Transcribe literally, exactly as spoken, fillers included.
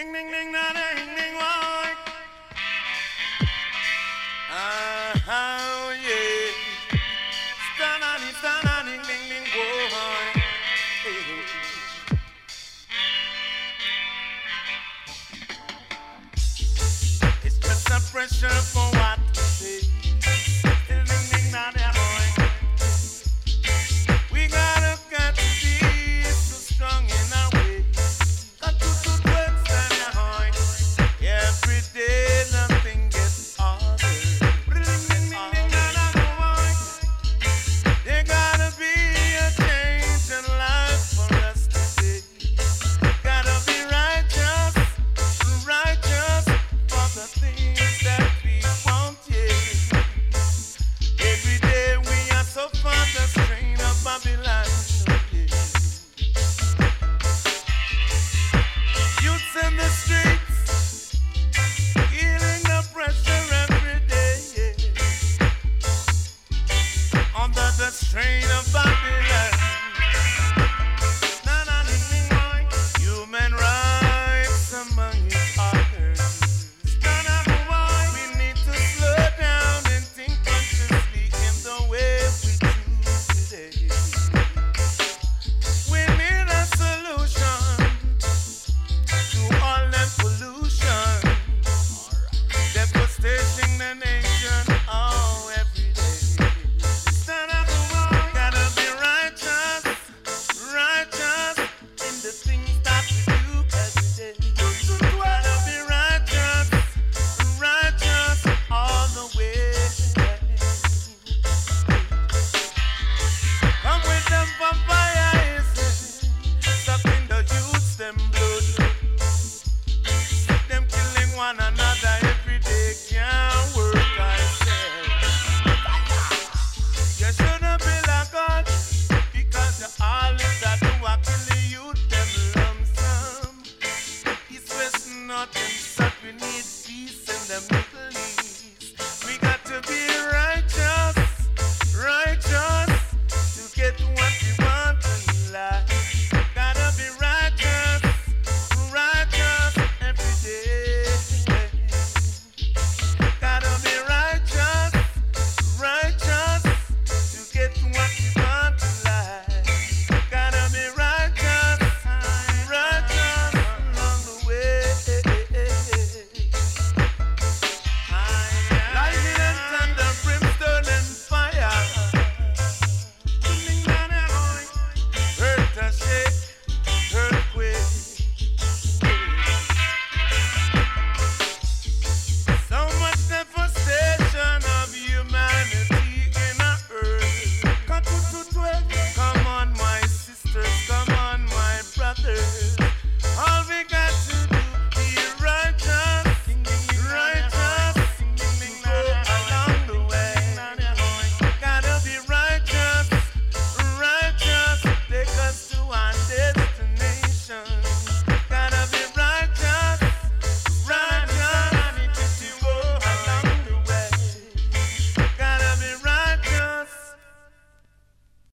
Ding ding ding da ding ding why. Ah yeah. Stana di stana ding ding ding why. It's just a pressure for what to say. Ding ding ding da da boy. We gotta got to be so strong in our way. Got to put words on your heart. Every day nothing gets harder. There gotta be a change in life for us today. Gotta be righteous, righteous for the things that we want, yeah. Every day we are so far the strain of Babylon, yeah. Youths in the street.